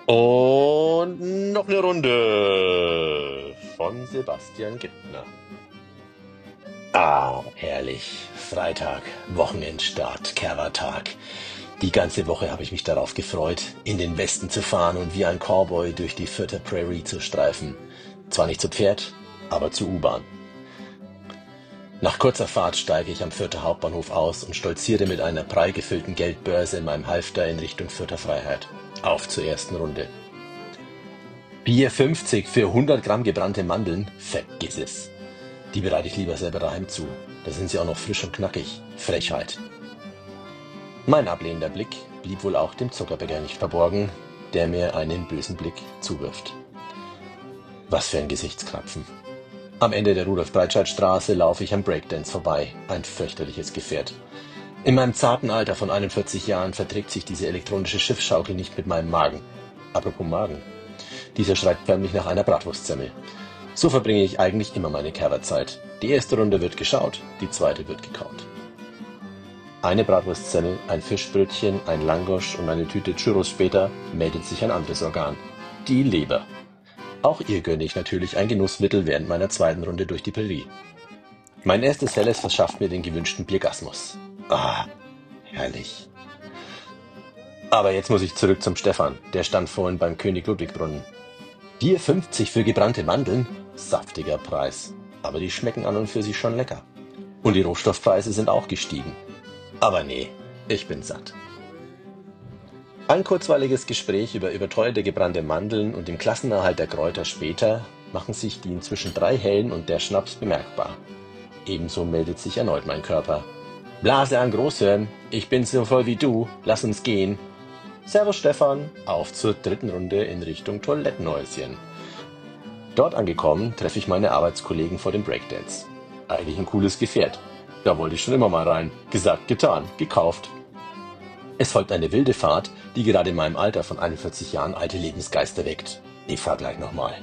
Und noch eine Runde von Sebastian Gittner. Ah, herrlich. Freitag, Wochenendstart, Kerwa-Tag. Die ganze Woche habe ich mich darauf gefreut, in den Westen zu fahren und wie ein Cowboy durch die Further Prairie zu streifen. Zwar nicht zu Pferd, aber zur U-Bahn. Nach kurzer Fahrt steige ich am Further Hauptbahnhof aus und stolziere mit einer prall gefüllten Geldbörse in meinem Halfter in Richtung Further Freiheit. Auf zur ersten Runde. Bier 50 für 100 Gramm gebrannte Mandeln? Vergiss es. Die bereite ich lieber selber daheim zu. Da sind sie auch noch frisch und knackig. Frechheit. Mein ablehnender Blick blieb wohl auch dem Zuckerbäcker nicht verborgen, der mir einen bösen Blick zuwirft. Was für ein Gesichtskrapfen. Am Ende der Rudolf-Breitscheid-Straße laufe ich am Breakdance vorbei. Ein fürchterliches Gefährt. In meinem zarten Alter von 41 Jahren verträgt sich diese elektronische Schiffsschaukel nicht mit meinem Magen. Apropos Magen. Dieser schreit förmlich nach einer Bratwurstsemmel. So verbringe ich eigentlich immer meine Kerwa-Zeit. Die erste Runde wird geschaut, die zweite wird gekaut. Eine Bratwurstsemmel, ein Fischbrötchen, ein Langosch und eine Tüte Churros später meldet sich ein anderes Organ. Die Leber. Auch ihr gönne ich natürlich ein Genussmittel während meiner zweiten Runde durch die Prärie. Mein erstes Helles verschafft mir den gewünschten Biergasmus. Ah, herrlich. Aber jetzt muss ich zurück zum Stefan. Der stand vorhin beim König Ludwig Brunnen. Bier 50 für gebrannte Mandeln? Saftiger Preis. Aber die schmecken an und für sich schon lecker. Und die Rohstoffpreise sind auch gestiegen. Aber nee, ich bin satt. Ein kurzweiliges Gespräch über überteuerte gebrannte Mandeln und den Klassenerhalt der Kräuter später machen sich die inzwischen 3 Hellen und der Schnaps bemerkbar. Ebenso meldet sich erneut mein Körper. Blase an Großhirn, ich bin so voll wie du, lass uns gehen. Servus Stefan, auf zur dritten Runde in Richtung Toilettenhäuschen. Dort angekommen, treffe ich meine Arbeitskollegen vor dem Breakdance. Eigentlich ein cooles Gefährt. Da wollte ich schon immer mal rein. Gesagt, getan, gekauft. Es folgt eine wilde Fahrt, die gerade in meinem Alter von 41 Jahren alte Lebensgeister weckt. Ich fahr gleich nochmal.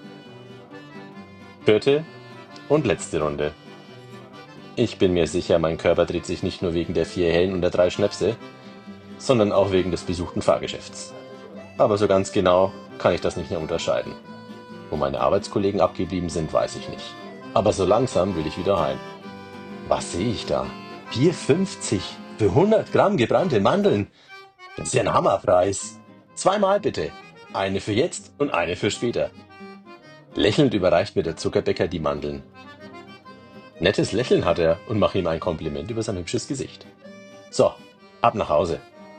Vierte und letzte Runde. Ich bin mir sicher, mein Körper dreht sich nicht nur wegen der 4 Hellen und der 3 Schnäpse, sondern auch wegen des besuchten Fahrgeschäfts. Aber so ganz genau kann ich das nicht mehr unterscheiden. Wo meine Arbeitskollegen abgeblieben sind, weiß ich nicht. Aber so langsam will ich wieder heim. Was sehe ich da? Bier 50 für 100 Gramm gebrannte Mandeln? Das ist ja ein Hammerpreis. 2 Mal bitte. Eine für jetzt und eine für später. Lächelnd überreicht mir der Zuckerbäcker die Mandeln. Nettes Lächeln hat er und mache ihm ein Kompliment über sein hübsches Gesicht. So, ab nach Hause.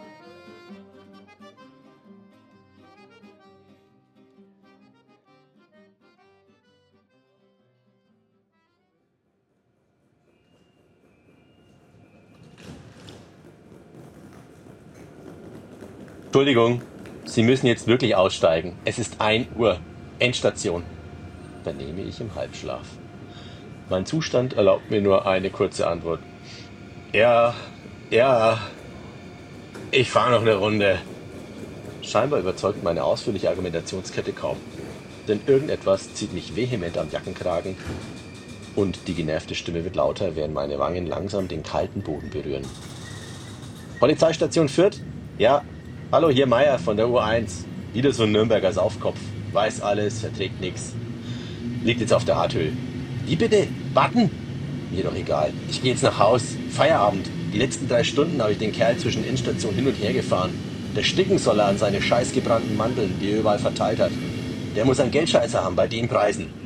Entschuldigung, Sie müssen jetzt wirklich aussteigen. Es ist 1 Uhr. Endstation. Vernehme ich im Halbschlaf. Mein Zustand erlaubt mir nur eine kurze Antwort. Ja, ja, ich fahre noch eine Runde. Scheinbar überzeugt meine ausführliche Argumentationskette kaum. Denn irgendetwas zieht mich vehement am Jackenkragen und die genervte Stimme wird lauter, während meine Wangen langsam den kalten Boden berühren. Polizeistation Fürth? Ja, hallo, hier Meier von der U1. Wieder so ein Nürnberger Saufkopf. Weiß alles, verträgt nix. Liegt jetzt auf der Harthöhe. Wie bitte? Warten? Mir doch egal. Ich gehe jetzt nach Haus. Feierabend. Die letzten 3 Stunden habe ich den Kerl zwischen Endstation hin und her gefahren. Der sticken soll er an seine scheiß gebrannten Mandeln, die er überall verteilt hat. Der muss einen Geldscheißer haben bei den Preisen.